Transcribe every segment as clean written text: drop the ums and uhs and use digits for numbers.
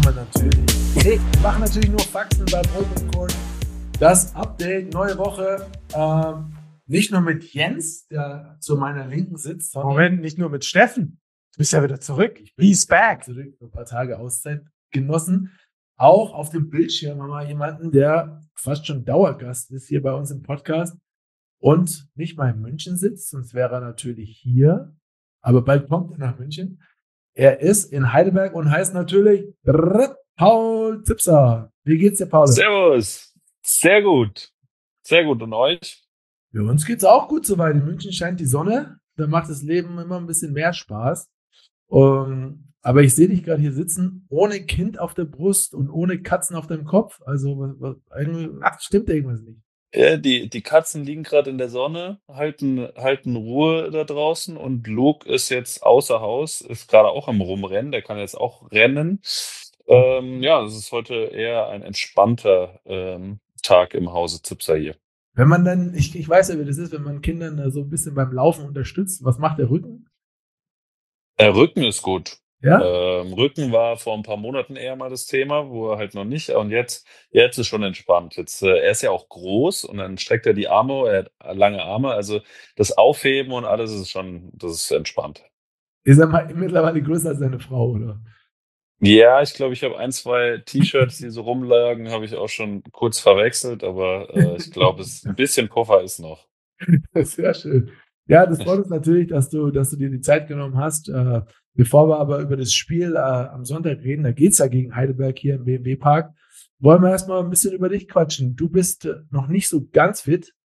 wir natürlich. Hey, wir machen natürlich nur Faxen bei Brot. Das Update, neue Woche. Nicht nur mit Jens, der zu meiner Linken sitzt, sondern Moment, nicht nur mit Steffen. Du bist ja wieder zurück. He's back. Zurück, ein paar Tage Auszeit genossen. Auch auf dem Bildschirm haben wir jemanden, der fast schon Dauergast ist hier bei uns im Podcast und nicht mal in München sitzt, sonst wäre er natürlich hier. Aber bald kommt er nach München. Er ist in Heidelberg und heißt natürlich Paul Zipser. Wie geht's dir, Paul? Servus. Sehr gut. Sehr gut. Und euch? Ja, uns geht's auch gut soweit. In München scheint die Sonne. Da macht das Leben immer ein bisschen mehr Spaß. Aber ich sehe dich gerade hier sitzen, ohne Kind auf der Brust und ohne Katzen auf deinem Kopf. Also irgendwie stimmt irgendwas nicht. Ja, die Katzen liegen gerade in der Sonne, halten Ruhe da draußen und Luke ist jetzt außer Haus, ist gerade auch am Rumrennen, der kann jetzt auch rennen. Ja, es ist heute eher ein entspannter Tag im Hause Zipser hier. Wenn man dann, ich weiß ja, wie das ist, wenn man Kindern so ein bisschen beim Laufen unterstützt, was macht der Rücken? Rücken ist gut. Ja? Rücken war vor ein paar Monaten eher mal das Thema, wo er halt noch nicht. Und jetzt ist schon entspannt. Jetzt, er ist ja auch groß und dann streckt er die Arme, er hat lange Arme. Also das Aufheben und alles das ist entspannt. Ist er mittlerweile größer als seine Frau, oder? Ja, ich glaube, ich habe 1, 2 T-Shirts, die so rumlagen, habe ich auch schon kurz verwechselt, aber ich glaube, ein bisschen Puffer ist noch. Sehr schön. Ja, das freut uns natürlich, dass du dir die Zeit genommen hast. Bevor wir aber über das Spiel am Sonntag reden, da geht's ja gegen Heidelberg hier im BMW-Park, wollen wir erstmal ein bisschen über dich quatschen. Du bist noch nicht so ganz fit.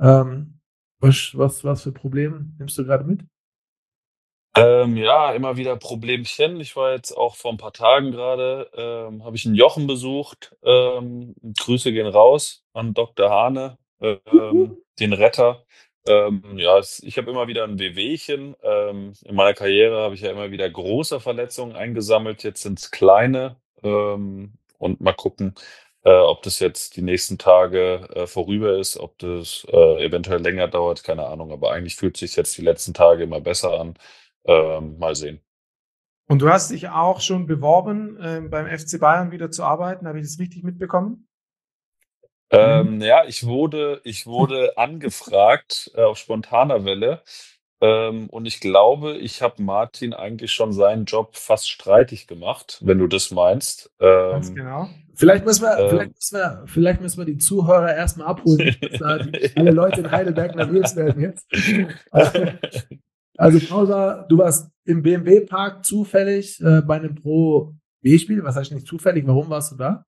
Was für Probleme nimmst du gerade mit? Ja, immer wieder Problemchen. Ich war jetzt auch vor ein paar Tagen gerade, habe ich einen Jochen besucht. Grüße gehen raus an Dr. Hane, den Retter. Ja, ich habe immer wieder ein Wehwehchen. In meiner Karriere habe ich ja immer wieder große Verletzungen eingesammelt. Jetzt sind's kleine. Und mal gucken, ob das jetzt die nächsten Tage vorüber ist, ob das eventuell länger dauert, keine Ahnung. Aber eigentlich fühlt sich jetzt die letzten Tage immer besser an. Mal sehen. Und du hast dich auch schon beworben, beim FC Bayern wieder zu arbeiten. Habe ich das richtig mitbekommen? Ja, ich wurde angefragt auf spontaner Welle. Und ich glaube, ich habe Martin eigentlich schon seinen Job fast streitig gemacht, wenn du das meinst. Ganz genau. Vielleicht müssen wir die Zuhörer erstmal abholen, dass alle Leute in Heidelberg nervös werden jetzt. Also Paul, du warst im BMW-Park zufällig bei einem Pro-B-Spiel. Was heißt nicht zufällig? Warum warst du da?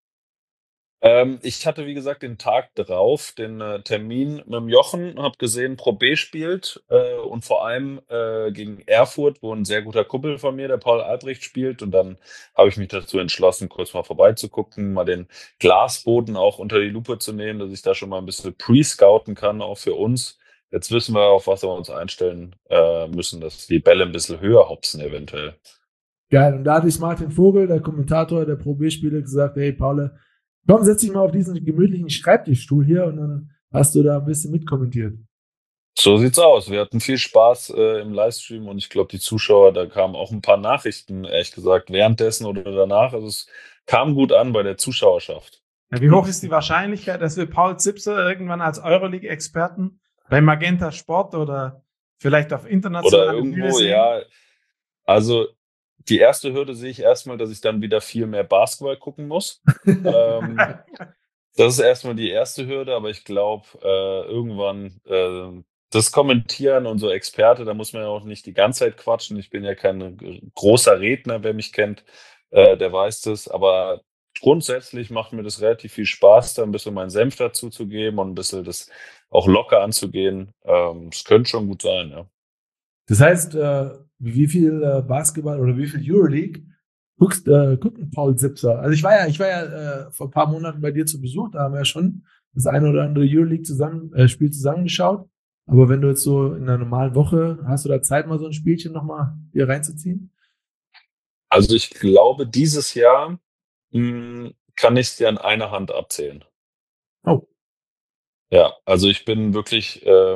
Ich hatte, wie gesagt, den Tag drauf den Termin mit dem Jochen, habe gesehen, Pro B spielt und vor allem gegen Erfurt, wo ein sehr guter Kumpel von mir, der Paul Albrecht, spielt. Und dann habe ich mich dazu entschlossen, kurz mal vorbeizugucken, mal den Glasboden auch unter die Lupe zu nehmen, dass ich da schon mal ein bisschen pre-scouten kann, auch für uns. Jetzt wissen wir, auf was wir uns einstellen müssen, dass die Bälle ein bisschen höher hopsen eventuell. Geil. Und da hat sich Martin Vogel, der Kommentator der Pro B-Spiele, gesagt, hey Paul, komm, setz dich mal auf diesen gemütlichen Schreibtischstuhl hier und dann hast du da ein bisschen mitkommentiert. So sieht's aus. Wir hatten viel Spaß im Livestream und ich glaube, die Zuschauer, da kamen auch ein paar Nachrichten, ehrlich gesagt, währenddessen oder danach. Also es kam gut an bei der Zuschauerschaft. Ja, wie hoch ist die Wahrscheinlichkeit, dass wir Paul Zipser irgendwann als Euroleague-Experten bei Magenta Sport oder vielleicht auf internationaler Oder Bühne irgendwo, sehen? ja. Also die erste Hürde sehe ich erstmal, dass ich dann wieder viel mehr Basketball gucken muss. Das ist erstmal die erste Hürde, aber ich glaube, irgendwann das Kommentieren und so Experte, da muss man ja auch nicht die ganze Zeit quatschen. Ich bin ja kein großer Redner, wer mich kennt, der weiß das. Aber grundsätzlich macht mir das relativ viel Spaß, da ein bisschen meinen Senf dazu zu geben und ein bisschen das auch locker anzugehen. Das könnte schon gut sein, ja. Das heißt, wie viel Basketball oder wie viel Euroleague guckt Paul Zipser? Also ich war ja vor ein paar Monaten bei dir zu Besuch, da haben wir ja schon das eine oder andere Spiel zusammengeschaut. Aber wenn du jetzt so in einer normalen Woche, hast du da Zeit, mal so ein Spielchen nochmal hier reinzuziehen? Also ich glaube, dieses Jahr kann ich es dir an einer Hand abzählen. Oh. Ja, also ich bin wirklich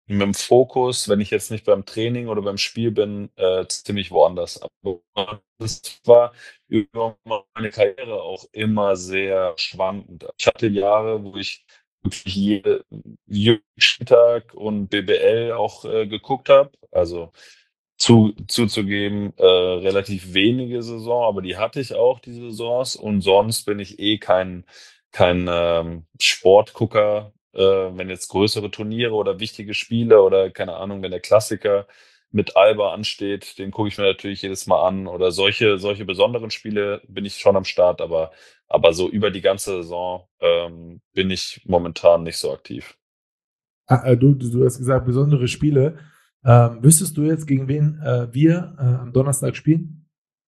mit dem Fokus, wenn ich jetzt nicht beim Training oder beim Spiel bin, ziemlich woanders. Aber das war über meine Karriere auch immer sehr schwankend. Ich hatte Jahre, wo ich wirklich jeden Spieltag und BBL auch geguckt habe. Also zuzugeben, relativ wenige Saison, aber die hatte ich auch, die Saisons. Und sonst bin ich kein Sportgucker, wenn jetzt größere Turniere oder wichtige Spiele oder keine Ahnung, wenn der Klassiker mit Alba ansteht, den gucke ich mir natürlich jedes Mal an. Oder solche besonderen Spiele bin ich schon am Start, aber so über die ganze Saison bin ich momentan nicht so aktiv. Du hast gesagt, besondere Spiele. Wüsstest du jetzt, gegen wen wir am Donnerstag spielen?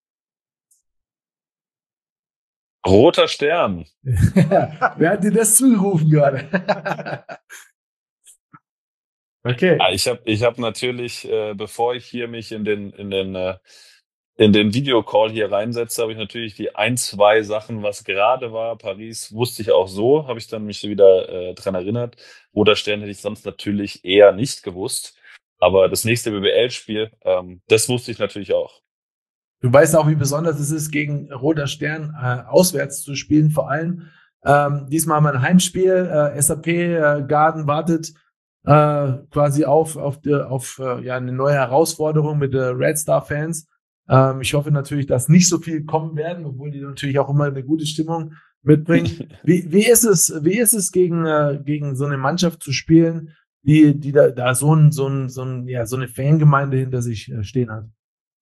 Roter Stern. Wer hat dir das zugerufen gerade? Okay. Ja, ich hab natürlich, bevor ich hier mich in den Videocall hier reinsetze, habe ich natürlich die 2 Sachen, was gerade war. Paris wusste ich auch so, habe ich dann mich wieder dran erinnert. Roter Stern hätte ich sonst natürlich eher nicht gewusst. Aber das nächste BBL-Spiel, das wusste ich natürlich auch. Du weißt auch, wie besonders es ist, gegen Roter Stern auswärts zu spielen. Vor allem diesmal haben wir ein Heimspiel. SAP Garden wartet quasi auf eine neue Herausforderung mit Red Star Fans. Ich hoffe natürlich, dass nicht so viel kommen werden, obwohl die natürlich auch immer eine gute Stimmung mitbringen. Wie ist es gegen so eine Mannschaft zu spielen, die da so eine Fangemeinde hinter sich stehen hat?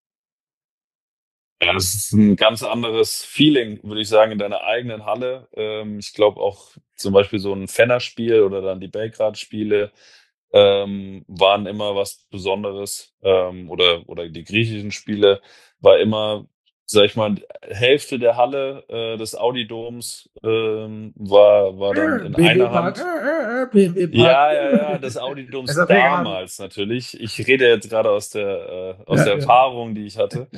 Ja, das ist ein ganz anderes Feeling, würde ich sagen, in deiner eigenen Halle. Ich glaube auch zum Beispiel so ein Fenner-Spiel oder dann die Belgrad-Spiele waren immer was Besonderes. Oder die griechischen Spiele war immer, sag ich mal, Hälfte der Halle des Audi-Doms war dann in einer Hand. BMW Park. Ja, des Audi-Doms SAP Garden. damals natürlich. Ich rede jetzt gerade aus der Ja. Erfahrung, die ich hatte.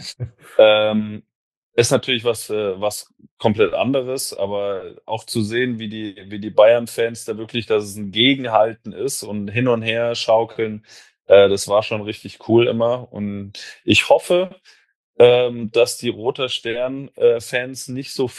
Ist natürlich was komplett anderes, aber auch zu sehen, wie die Bayern-Fans da wirklich, dass es ein Gegenhalten ist und hin und her schaukeln, das war schon richtig cool immer. Und ich hoffe, dass die Roter Stern-Fans nicht so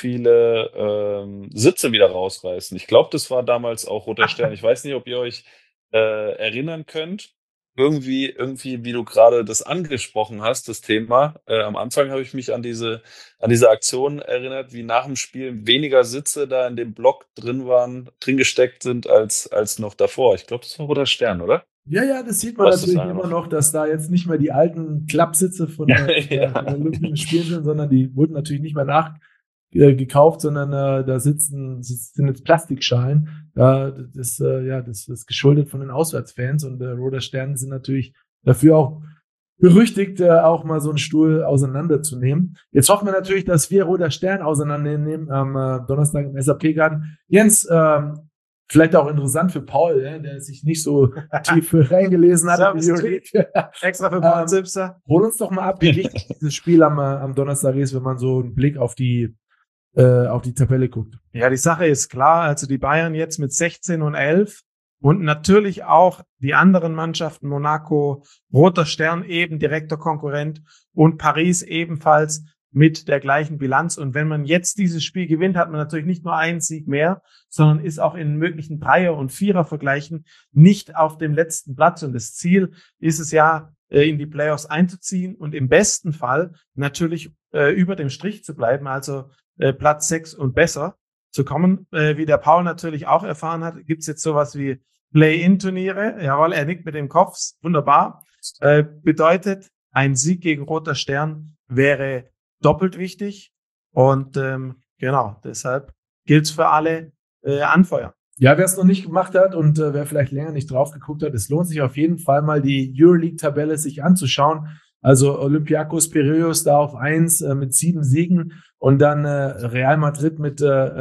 viele Sitze wieder rausreißen. Ich glaube, das war damals auch Roter Stern. Ich weiß nicht, ob ihr euch erinnern könnt. Irgendwie, wie du gerade das angesprochen hast, das Thema. Am Anfang habe ich mich an diese Aktion erinnert, wie nach dem Spiel weniger Sitze da in dem Block drin gesteckt sind als noch davor. Ich glaube, das war Roter Stern, oder? Ja, das sieht man Was ist natürlich da immer noch? noch, dass da jetzt nicht mehr die alten Klappsitze von Ja. den Olympischen Spielen sind, sondern die wurden natürlich nicht mehr nachgekauft, sondern da sind jetzt Plastikschalen. Das ist geschuldet von den Auswärtsfans und Roter Stern sind natürlich dafür auch berüchtigt, auch mal so einen Stuhl auseinanderzunehmen. Jetzt hoffen wir natürlich, dass wir Roter Stern auseinandernehmen am Donnerstag im SAP-Garden. Jens, vielleicht auch interessant für Paul, der sich nicht so tief reingelesen hat. Extra für Paul Zipser. Hol uns doch mal ab, wie wichtig dieses Spiel am Donnerstag ist, wenn man so einen Blick auf die Tabelle guckt. Ja, die Sache ist klar. Also die Bayern jetzt mit 16 und 11 und natürlich auch die anderen Mannschaften, Monaco, Roter Stern eben direkter Konkurrent und Paris ebenfalls mit der gleichen Bilanz. Und wenn man jetzt dieses Spiel gewinnt, hat man natürlich nicht nur einen Sieg mehr, sondern ist auch in möglichen Dreier- und Vierer-Vergleichen nicht auf dem letzten Platz. Und das Ziel ist es ja, in die Playoffs einzuziehen und im besten Fall natürlich über dem Strich zu bleiben, also Platz 6 und besser zu kommen. Wie der Paul natürlich auch erfahren hat, gibt's jetzt sowas wie Play-in-Turniere. Jawohl, er nickt mit dem Kopf, wunderbar. Bedeutet, ein Sieg gegen Roter Stern wäre doppelt wichtig. Und genau, deshalb gilt's für alle anfeuern. Ja, wer es noch nicht gemacht hat und wer vielleicht länger nicht drauf geguckt hat, es lohnt sich auf jeden Fall mal die Euroleague-Tabelle sich anzuschauen. Also Olympiakos Piräus da auf 1 mit 7 Siegen und dann Real Madrid mit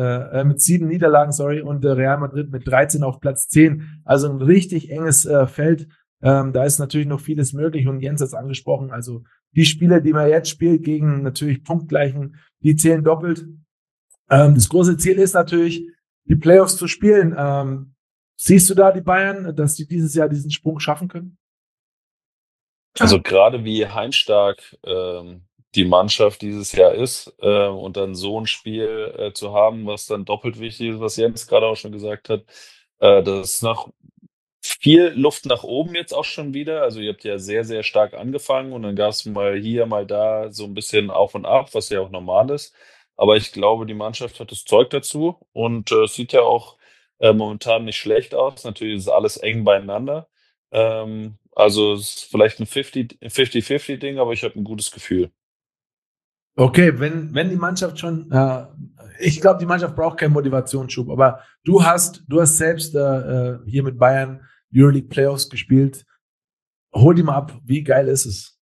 7 Niederlagen, und Real Madrid mit 13 auf Platz 10. Also ein richtig enges Feld. Da ist natürlich noch vieles möglich und Jens hat es angesprochen. Also die Spiele, die man jetzt spielt gegen natürlich Punktgleichen, die zählen doppelt. Das große Ziel ist natürlich, die Playoffs zu spielen. Siehst du da die Bayern, dass sie dieses Jahr diesen Sprung schaffen können? Also gerade wie heimstark die Mannschaft dieses Jahr ist und dann so ein Spiel zu haben, was dann doppelt wichtig ist, was Jens gerade auch schon gesagt hat, das ist noch viel Luft nach oben jetzt auch schon wieder. Also ihr habt ja sehr, sehr stark angefangen und dann gab es mal hier, mal da so ein bisschen auf und ab, was ja auch normal ist. Aber ich glaube, die Mannschaft hat das Zeug dazu und es sieht ja auch momentan nicht schlecht aus. Natürlich ist alles eng beieinander. Also es ist vielleicht ein 50-50-Ding, aber ich habe ein gutes Gefühl. Okay, wenn die Mannschaft schon, ich glaube, die Mannschaft braucht keinen Motivationsschub, aber du hast selbst hier mit Bayern Euroleague Playoffs gespielt. Hol die mal ab, wie geil ist es?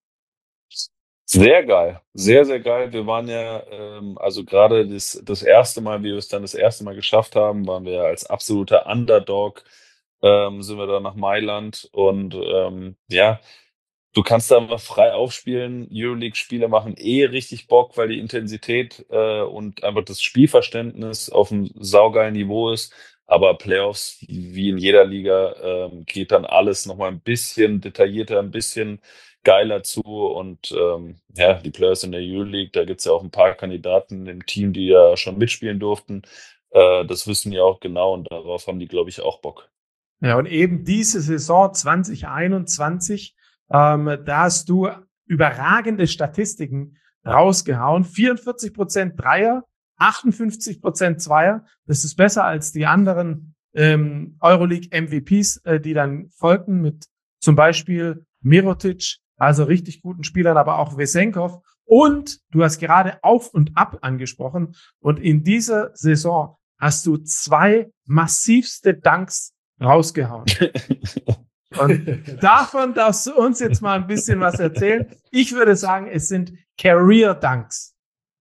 Sehr geil, sehr, sehr geil. Wir waren ja, also gerade das erste Mal, wie wir es dann das erste Mal geschafft haben, waren wir ja als absoluter Underdog, sind wir dann nach Mailand und ja, du kannst da einfach frei aufspielen. Euroleague-Spiele machen richtig Bock, weil die Intensität und einfach das Spielverständnis auf einem saugeilen Niveau ist. Aber Playoffs, wie in jeder Liga, geht dann alles nochmal ein bisschen detaillierter, ein bisschen geiler zu. Und ja, die Playoffs in der Euroleague, da gibt's ja auch ein paar Kandidaten im Team, die ja schon mitspielen durften. Das wissen die auch genau und darauf haben die, glaube ich, auch Bock. Ja, und eben diese Saison 2021, da hast du überragende Statistiken rausgehauen. 44% Dreier, 58% Zweier. Das ist besser als die anderen Euroleague-MVPs, die dann folgten mit zum Beispiel Mirotic, also richtig guten Spielern, aber auch Vesenkov. Und du hast gerade Auf und Ab angesprochen. Und in dieser Saison hast du 2 massivste Dunks rausgehauen. Und davon darfst du uns jetzt mal ein bisschen was erzählen. Ich würde sagen, es sind Career Dunks.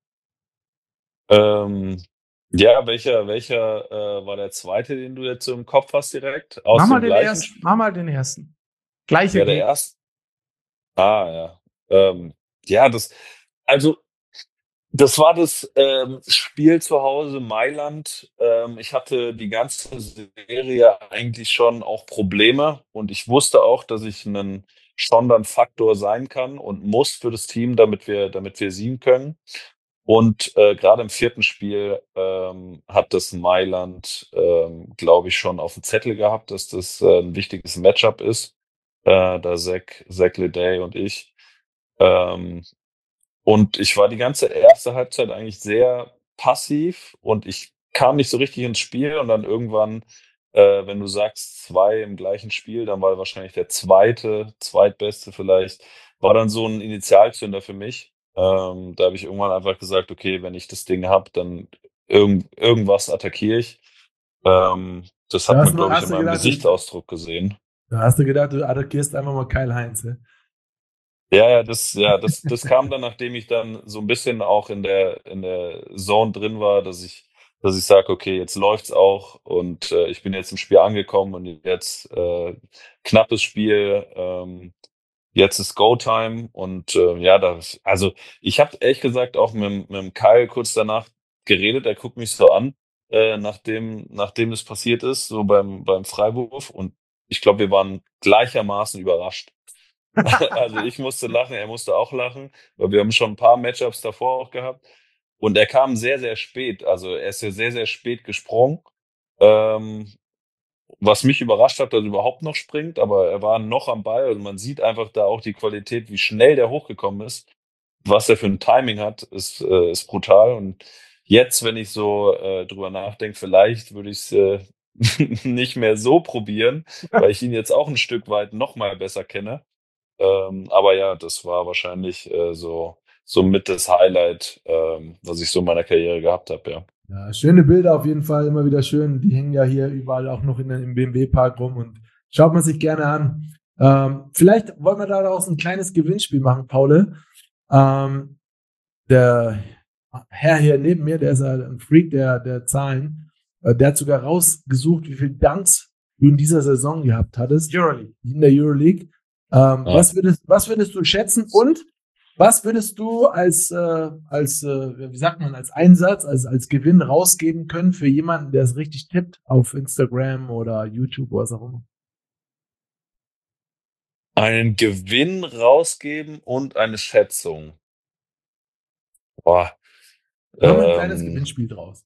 Ja, welcher war der zweite, den du jetzt so im Kopf hast direkt? Aus dem gleichen Spiel? Mach mal den ersten. Gleiche Ja, der erste. Ja. Ja, also das war das Spiel zu Hause Mailand. Ich hatte die ganze Serie eigentlich schon auch Probleme und ich wusste auch, dass ich schon dann Faktor sein kann und muss für das Team, damit wir siegen können. Und gerade im vierten Spiel hat das Mailand, glaube ich, schon auf dem Zettel gehabt, dass das ein wichtiges Matchup ist. Da Zach Leday und ich. Und ich war die ganze erste Halbzeit eigentlich sehr passiv und ich kam nicht so richtig ins Spiel. Und dann irgendwann, wenn du sagst 2 im gleichen Spiel, dann war wahrscheinlich der zweitbeste vielleicht, war dann so ein Initialzünder für mich. Da habe ich irgendwann einfach gesagt, okay, wenn ich das Ding habe, dann irgendwas attackiere ich. Das hat man, glaube ich, in meinem Gesichtsausdruck gesehen. Da hast du gedacht, du attackierst einfach mal Kyle-Heinz. Das kam dann, nachdem ich dann so ein bisschen auch in der Zone drin war, dass ich sage, okay, jetzt läuft's auch und ich bin jetzt im Spiel angekommen und jetzt knappes Spiel, jetzt ist Go-Time und also ich habe ehrlich gesagt auch mit Kyle kurz danach geredet, er guckt mich so an, nachdem das passiert ist, so beim Freiwurf und ich glaube, wir waren gleichermaßen überrascht. Also ich musste lachen, er musste auch lachen, weil wir haben schon ein paar Matchups davor auch gehabt. Und er kam sehr, sehr spät. Also er ist ja sehr, sehr spät gesprungen. Ähm, Was mich überrascht hat, dass er überhaupt noch springt, aber er war noch am Ball. Also man sieht einfach da auch die Qualität, wie schnell der hochgekommen ist. Was er für ein Timing hat, ist brutal. Und jetzt, wenn ich so drüber nachdenke, vielleicht würde ich es nicht mehr so probieren, weil ich ihn jetzt auch ein Stück weit noch mal besser kenne. Aber ja, das war wahrscheinlich so mit das Highlight, was ich so in meiner Karriere gehabt habe, ja. Ja, schöne Bilder auf jeden Fall, immer wieder schön. Die hängen ja hier überall auch noch im BMW-Park rum und schaut man sich gerne an. Vielleicht wollen wir da auch so ein kleines Gewinnspiel machen, Paul. Der Herr hier neben mir, der ist ein Freak der Zahlen. Der hat sogar rausgesucht, wie viel Dunks du in dieser Saison gehabt hattest. Euroleague. In der Euroleague. Was würdest du schätzen? Und Was würdest du wie sagt man, als Einsatz, als Gewinn rausgeben können für jemanden, der es richtig tippt auf Instagram oder YouTube oder was auch immer? Einen Gewinn rausgeben und eine Schätzung. Boah. Machen wir ein kleines Gewinnspiel draus.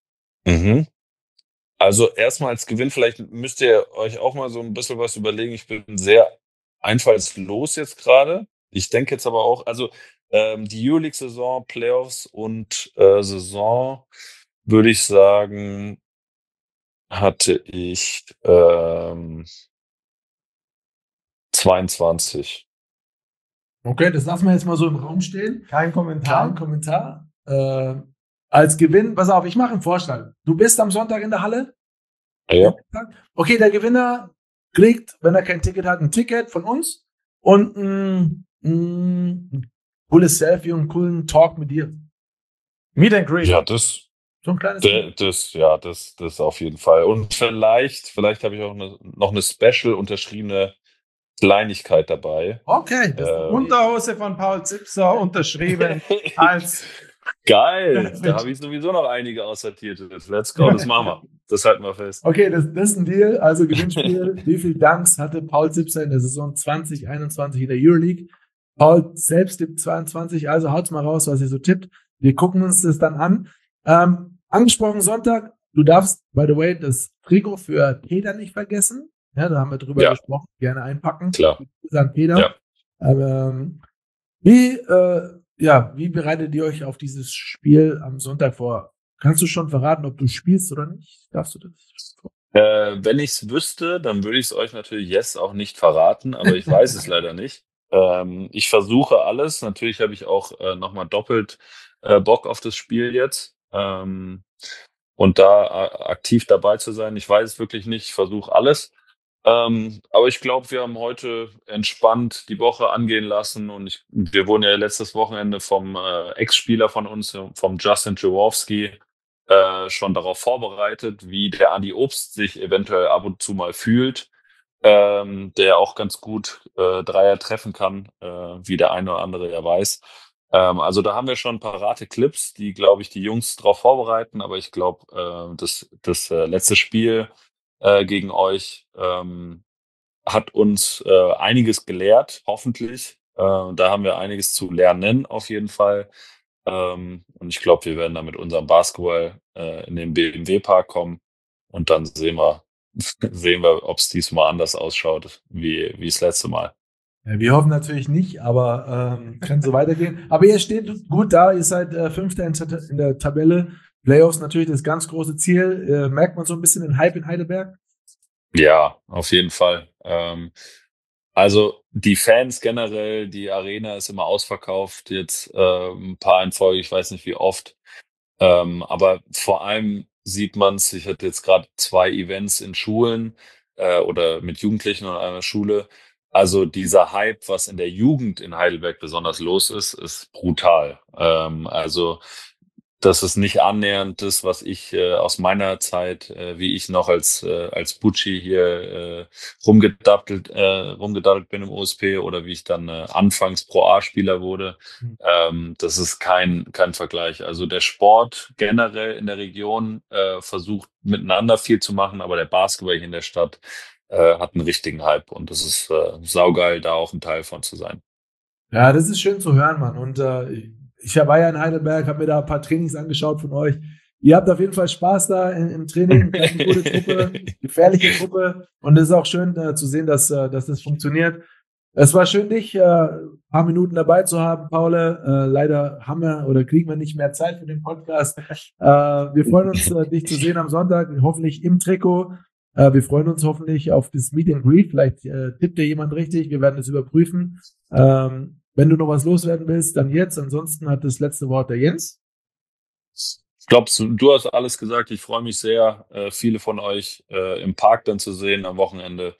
Also erstmal als Gewinn, vielleicht müsst ihr euch auch mal so ein bisschen was überlegen. Ich bin sehr einfallslos jetzt gerade. Ich denke jetzt aber auch, also die Euroleague-Saison, Playoffs und Saison, würde ich sagen, hatte ich 22. Okay, das lassen wir jetzt mal so im Raum stehen. Kein Kommentar. Kein Kommentar. Als Gewinn, pass auf, ich mache einen Vorschlag. Du bist am Sonntag in der Halle? Ja. Okay, der Gewinner kriegt, wenn er kein Ticket hat, ein Ticket von uns und ein cooles Selfie und einen coolen Talk mit dir. Meet and Greet. Ja, das So ein kleines das auf jeden Fall. Und vielleicht habe ich auch noch eine special unterschriebene Kleinigkeit dabei. Okay. Unterhose von Paul Zipser unterschrieben als Geil. Da habe ich sowieso noch einige aussortiert. Let's go, das machen wir. Das halten wir fest. Okay, das ist ein Deal. Also Gewinnspiel. Wie viel Dunks hatte Paul Zipser in der Saison 2021 in der Euroleague? Paul selbst tippt 22, also haut's mal raus, was ihr so tippt. Wir gucken uns das dann an. Angesprochen Sonntag, du darfst, by the way, das Trikot für Peter nicht vergessen. Ja, da haben wir drüber gesprochen. Gerne einpacken. Klar. An Peter. Ja. Wie bereitet ihr euch auf dieses Spiel am Sonntag vor? Kannst du schon verraten, ob du spielst oder nicht? Darfst du das? Wenn ich es wüsste, dann würde ich es euch natürlich jetzt auch nicht verraten, aber ich weiß es leider nicht. Ich versuche alles. Natürlich habe ich auch nochmal doppelt Bock auf das Spiel jetzt. Und da aktiv dabei zu sein. Ich weiß es wirklich nicht. Ich versuche alles. Aber ich glaube, wir haben heute entspannt die Woche angehen lassen und wir wurden ja letztes Wochenende vom Ex-Spieler von uns, vom Justin Jaworski, schon darauf vorbereitet, wie der Andi Obst sich eventuell ab und zu mal fühlt, der auch ganz gut Dreier treffen kann, wie der eine oder andere ja weiß. Also da haben wir schon parate Clips, die, glaube ich, die Jungs darauf vorbereiten, aber ich glaube, das letzte Spiel gegen euch hat uns einiges gelehrt, hoffentlich. Da haben wir einiges zu lernen, auf jeden Fall. Und ich glaube, wir werden da mit unserem Basketball in den BMW-Park kommen und dann sehen wir, ob es diesmal anders ausschaut wie das letzte Mal. Ja, wir hoffen natürlich nicht, aber kann so weitergehen. Aber ihr steht gut da, ihr seid Fünfter in der Tabelle. Playoffs natürlich das ganz große Ziel. Merkt man so ein bisschen den Hype in Heidelberg? Ja, auf jeden Fall. Also die Fans generell, die Arena ist immer ausverkauft, jetzt ein paar in Folge, ich weiß nicht wie oft. Aber vor allem sieht man es, ich hatte jetzt gerade 2 Events in Schulen oder mit Jugendlichen an einer Schule. Also dieser Hype, was in der Jugend in Heidelberg besonders los ist brutal. Also das ist nicht annähernd das, was ich aus meiner Zeit, wie ich noch als Butschi hier rumgedattelt bin im OSP oder wie ich dann anfangs Pro-A-Spieler wurde. Das ist kein Vergleich. Also der Sport generell in der Region versucht miteinander viel zu machen, aber der Basketball hier in der Stadt hat einen richtigen Hype und das ist saugeil, da auch ein Teil von zu sein. Ja, das ist schön zu hören, Mann. Und ich war ja in Heidelberg, habe mir da ein paar Trainings angeschaut von euch. Ihr habt auf jeden Fall Spaß da im Training. Eine gute Truppe, gefährliche Truppe. Und es ist auch schön zu sehen, dass das funktioniert. Es war schön, dich ein paar Minuten dabei zu haben, Paul. Leider kriegen wir nicht mehr Zeit für den Podcast. Wir freuen uns, dich zu sehen am Sonntag, hoffentlich im Trikot. Wir freuen uns hoffentlich auf das Meet and Greet. Vielleicht tippt dir jemand richtig. Wir werden es überprüfen. Wenn du noch was loswerden willst, dann jetzt. Ansonsten hat das letzte Wort der Jens. Ich glaube, du hast alles gesagt. Ich freue mich sehr, viele von euch im Park dann zu sehen am Wochenende.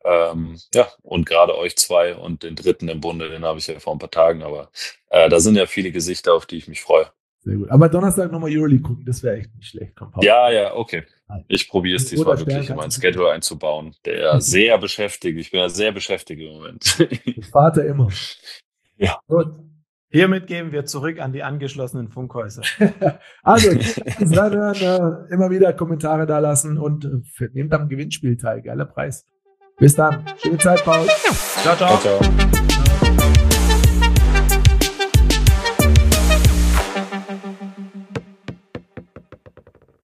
Und gerade euch 2 und den dritten im Bunde, den habe ich ja vor ein paar Tagen. Aber da sind ja viele Gesichter, auf die ich mich freue. Sehr gut. Aber Donnerstag nochmal Euroleague gucken, das wäre echt nicht schlecht. Ja, okay. Ich probiere es diesmal wirklich in mein Schedule einzubauen. Der sehr beschäftigt. Ich bin ja sehr beschäftigt im Moment. Vater immer. Ja. Gut. Hiermit geben wir zurück an die angeschlossenen Funkhäuser. Also, immer wieder Kommentare da lassen und nehmt am Gewinnspiel teil. Geiler Preis. Bis dann. Schöne Zeit, Paul. Ciao, ciao. Ciao, ciao.